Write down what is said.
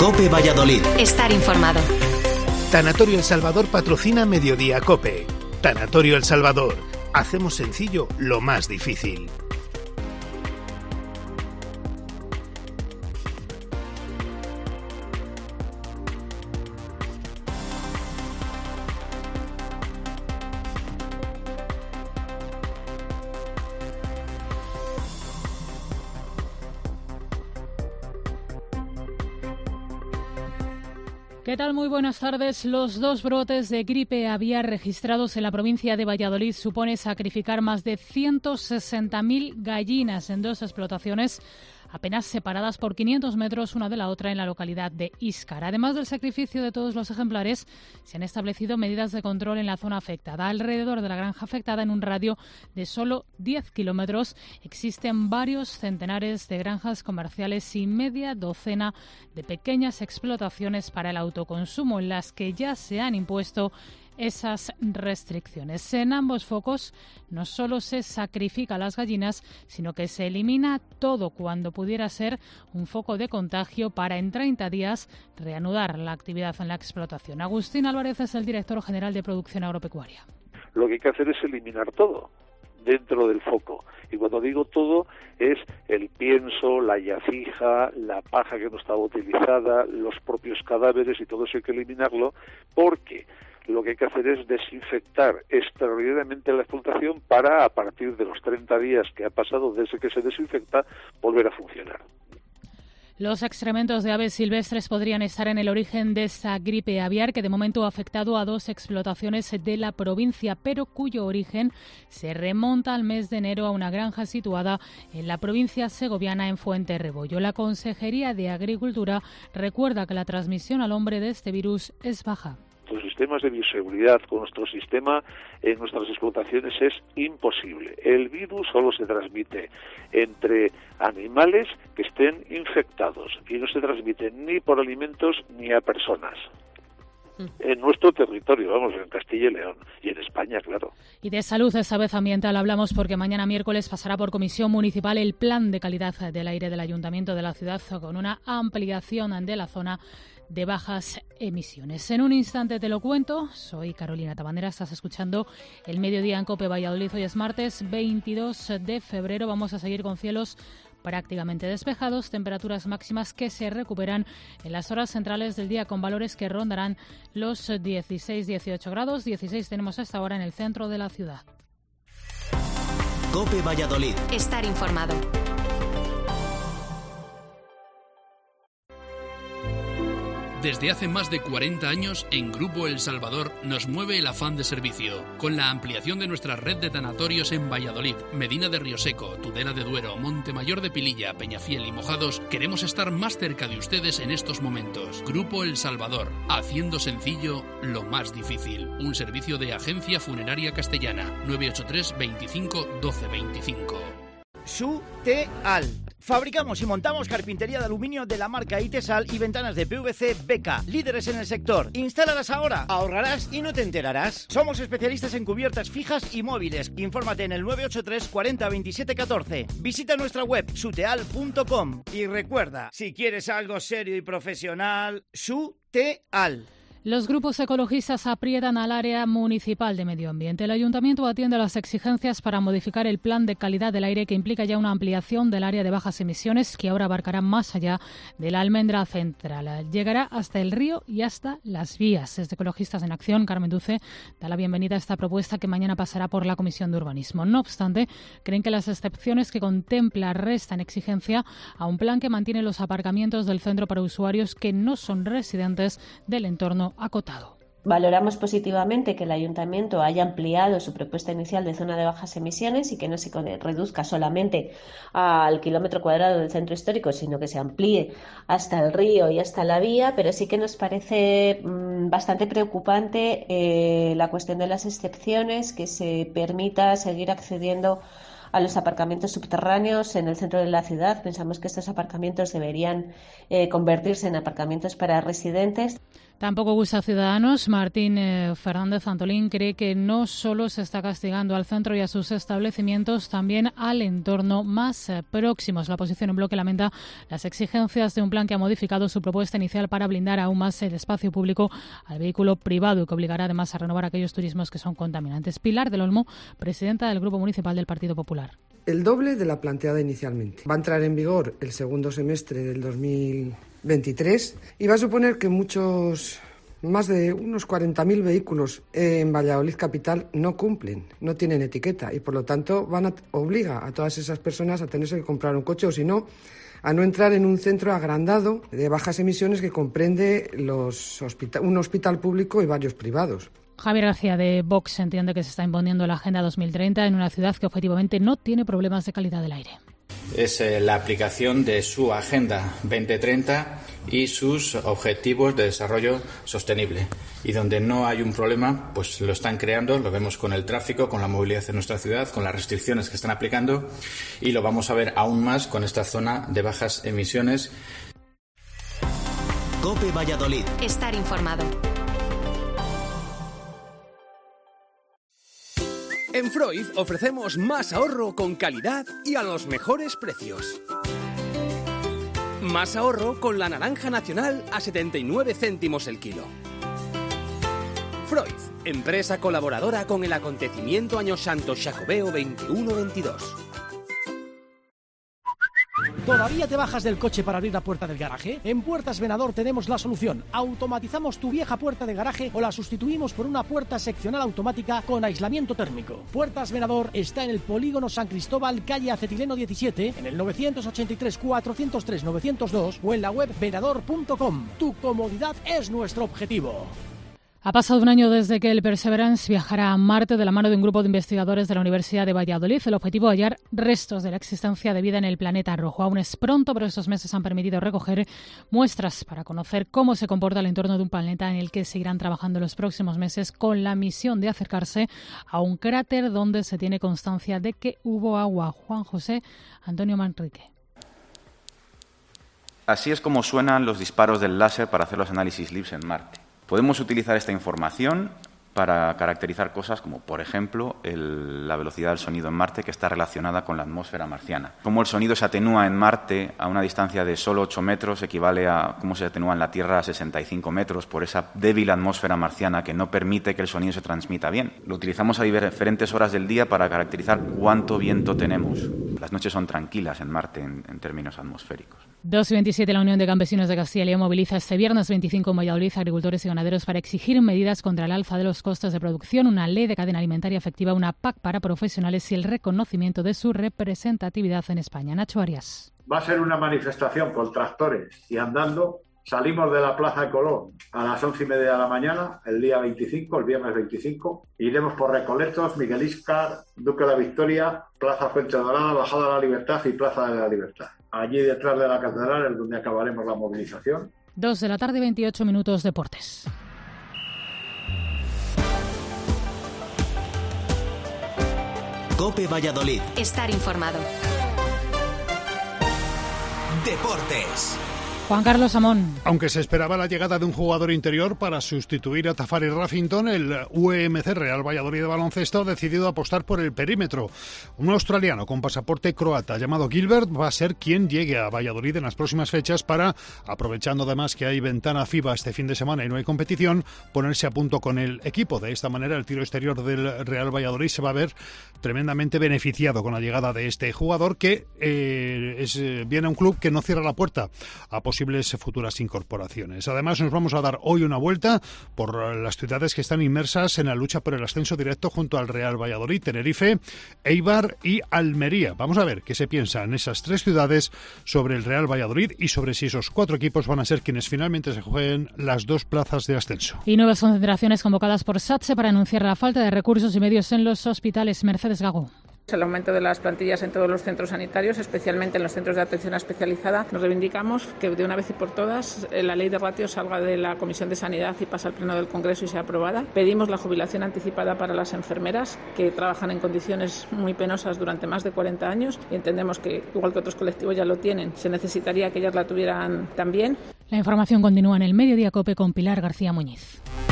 COPE Valladolid. Estar informado. Tanatorio El Salvador patrocina Mediodía COPE. Tanatorio El Salvador. Hacemos sencillo lo más difícil. ¿Qué tal? Muy buenas tardes. Los 2 brotes de gripe aviar registrados en la provincia de Valladolid supone sacrificar más de 160.000 gallinas en 2 explotaciones apenas separadas por 500 metros una de la otra en la localidad de Íscar. Además del sacrificio de todos los ejemplares, se han establecido medidas de control en la zona afectada. Alrededor de la granja afectada, en un radio de solo 10 kilómetros, existen varios centenares de granjas comerciales y media docena de pequeñas explotaciones para el autoconsumo, en las que ya se han impuesto esas restricciones. En ambos focos no solo se sacrifica a las gallinas, sino que se elimina todo cuando pudiera ser un foco de contagio para en 30 días reanudar la actividad en la explotación. Agustín Álvarez es el director general de Producción Agropecuaria. Lo que hay que hacer es eliminar todo dentro del foco. Y cuando digo todo, es el pienso, la yacija, la paja que no estaba utilizada, los propios cadáveres, y todo eso hay que eliminarlo, porque lo que hay que hacer es desinfectar extraordinariamente la explotación para, a partir de los 30 días que ha pasado desde que se desinfecta, volver a funcionar. Los excrementos de aves silvestres podrían estar en el origen de esa gripe aviar que de momento ha afectado a 2 explotaciones de la provincia, pero cuyo origen se remonta al mes de enero a una granja situada en la provincia segoviana, en Fuenterrebollo. La Consejería de Agricultura recuerda que la transmisión al hombre de este virus es baja. Los sistemas de bioseguridad con nuestro sistema en nuestras explotaciones es imposible. El virus solo se transmite entre animales que estén infectados y no se transmite ni por alimentos ni a personas. En nuestro territorio, vamos, en Castilla y León y en España, claro. Y de salud, esta vez ambiental, hablamos porque mañana miércoles pasará por comisión municipal el plan de calidad del aire del Ayuntamiento de la ciudad, con una ampliación de la zona de bajas emisiones. En un instante te lo cuento. Soy Carolina Tabandera, estás escuchando El Mediodía en COPE Valladolid. Hoy es martes 22 de febrero. Vamos a seguir con cielos prácticamente despejados, temperaturas máximas que se recuperan en las horas centrales del día, con valores que rondarán los 16-18 grados. 16 tenemos a esta hora en el centro de la ciudad. COPE Valladolid. Estar informado. Desde hace más de 40 años, en Grupo El Salvador nos mueve el afán de servicio. Con la ampliación de nuestra red de tanatorios en Valladolid, Medina de Rioseco, Tudela de Duero, Montemayor de Pililla, Peñafiel y Mojados, queremos estar más cerca de ustedes en estos momentos. Grupo El Salvador, haciendo sencillo lo más difícil. Un servicio de Agencia Funeraria Castellana. 983 25 12 25. Suteal. Fabricamos y montamos carpintería de aluminio de la marca Itesal y ventanas de PVC Beca, líderes en el sector. Instálalas ahora, ahorrarás y no te enterarás. Somos especialistas en cubiertas fijas y móviles. Infórmate en el 983 40 27 14. Visita nuestra web suteal.com y recuerda, si quieres algo serio y profesional, Suteal. Los grupos ecologistas aprietan al área municipal de medio ambiente. El ayuntamiento atiende a las exigencias para modificar el plan de calidad del aire, que implica ya una ampliación del área de bajas emisiones, que ahora abarcará más allá de la almendra central. Llegará hasta el río y hasta las vías. Desde Ecologistas en Acción, Carmen Duce da la bienvenida a esta propuesta, que mañana pasará por la Comisión de Urbanismo. No obstante, creen que las excepciones que contempla restan exigencia a un plan que mantiene los aparcamientos del centro para usuarios que no son residentes del entorno acotado. Valoramos positivamente que el Ayuntamiento haya ampliado su propuesta inicial de zona de bajas emisiones y que no se reduzca solamente al kilómetro cuadrado del centro histórico, sino que se amplíe hasta el río y hasta la vía, pero sí que nos parece bastante preocupante la cuestión de las excepciones, que se permita seguir accediendo a los aparcamientos subterráneos en el centro de la ciudad. Pensamos que estos aparcamientos deberían convertirse en aparcamientos para residentes. Tampoco gusta a Ciudadanos. Martín Fernández Antolín cree que no solo se está castigando al centro y a sus establecimientos, también al entorno más próximos. La oposición en bloque lamenta las exigencias de un plan que ha modificado su propuesta inicial para blindar aún más el espacio público al vehículo privado y que obligará además a renovar aquellos turismos que son contaminantes. Pilar del Olmo, presidenta del Grupo Municipal del Partido Popular. El doble de la planteada inicialmente. Va a entrar en vigor el segundo semestre del 2023 y va a suponer que más de unos 40.000 vehículos en Valladolid capital no cumplen, no tienen etiqueta y por lo tanto obliga a todas esas personas a tenerse que comprar un coche o si no, a no entrar en un centro agrandado de bajas emisiones que comprende un hospital público y varios privados. Javier García de Vox entiende que se está imponiendo la Agenda 2030 en una ciudad que objetivamente no tiene problemas de calidad del aire. Es la aplicación de su Agenda 2030 y sus objetivos de desarrollo sostenible. Y donde no hay un problema, pues lo están creando, lo vemos con el tráfico, con la movilidad en nuestra ciudad, con las restricciones que están aplicando y lo vamos a ver aún más con esta zona de bajas emisiones. COPE Valladolid. Estar informado. En Freud ofrecemos más ahorro con calidad y a los mejores precios. Más ahorro con la naranja nacional a 79 céntimos el kilo. Freud, empresa colaboradora con el acontecimiento Año Santo Xacobeo 21-22. ¿Todavía te bajas del coche para abrir la puerta del garaje? En Puertas Venador tenemos la solución. Automatizamos tu vieja puerta de garaje o la sustituimos por una puerta seccional automática con aislamiento térmico. Puertas Venador está en el Polígono San Cristóbal, calle Acetileno 17, en el 983 403 902 o en la web venador.com. Tu comodidad es nuestro objetivo. Ha pasado un año desde que el Perseverance viajara a Marte de la mano de un grupo de investigadores de la Universidad de Valladolid. El objetivo, hallar restos de la existencia de vida en el planeta rojo. Aún es pronto, pero estos meses han permitido recoger muestras para conocer cómo se comporta el entorno de un planeta en el que seguirán trabajando los próximos meses con la misión de acercarse a un cráter donde se tiene constancia de que hubo agua. Juan José Antonio Manrique. Así es como suenan los disparos del láser para hacer los análisis LIBS en Marte. Podemos utilizar esta información para caracterizar cosas como, por ejemplo, la velocidad del sonido en Marte, que está relacionada con la atmósfera marciana. Cómo el sonido se atenúa en Marte a una distancia de solo 8 metros equivale a cómo se atenúa en la Tierra a 65 metros por esa débil atmósfera marciana que no permite que el sonido se transmita bien. Lo utilizamos a diferentes horas del día para caracterizar cuánto viento tenemos. Las noches son tranquilas en Marte en términos atmosféricos. 2:27, la Unión de Campesinos de Castilla y León moviliza este viernes 25 en Valladolid a agricultores y ganaderos para exigir medidas contra el alza de los costes de producción, una ley de cadena alimentaria efectiva, una PAC para profesionales y el reconocimiento de su representatividad en España. Nacho Arias. Va a ser una manifestación con tractores y andando. Salimos de la Plaza de Colón a las 11:30 de la mañana, el día 25, el viernes 25. Iremos por Recoletos, Miguel Íscar, Duque de la Victoria, Plaza Fuente Dorada, Bajada de la Libertad y Plaza de la Libertad. Allí detrás de la catedral es donde acabaremos la movilización. 2 de la tarde, 28 minutos, deportes. COPE Valladolid. Estar informado. Deportes. Juan Carlos Amón. Aunque se esperaba la llegada de un jugador interior para sustituir a Tafari Raffington, el UEMC Real Valladolid de baloncesto ha decidido apostar por el perímetro. Un australiano con pasaporte croata llamado Gilbert va a ser quien llegue a Valladolid en las próximas fechas para, aprovechando además que hay ventana FIBA este fin de semana y no hay competición, ponerse a punto con el equipo. De esta manera el tiro exterior del Real Valladolid se va a ver tremendamente beneficiado con la llegada de este jugador que viene a un club que no cierra la puerta a posibles futuras incorporaciones. Además, nos vamos a dar hoy una vuelta por las ciudades que están inmersas en la lucha por el ascenso directo junto al Real Valladolid: Tenerife, Eibar y Almería. Vamos a ver qué se piensa en esas tres ciudades sobre el Real Valladolid y sobre si esos cuatro equipos van a ser quienes finalmente se jueguen las dos plazas de ascenso. Y nuevas concentraciones convocadas por SATSE para anunciar la falta de recursos y medios en los hospitales. Mercedes Gago. El aumento de las plantillas en todos los centros sanitarios, especialmente en los centros de atención especializada. Nos reivindicamos que de una vez y por todas la ley de ratios salga de la Comisión de Sanidad y pase al Pleno del Congreso y sea aprobada. Pedimos la jubilación anticipada para las enfermeras que trabajan en condiciones muy penosas durante más de 40 años y entendemos que, igual que otros colectivos ya lo tienen, se necesitaría que ellas la tuvieran también. La información continúa en el Mediodía COPE con Pilar García Muñiz.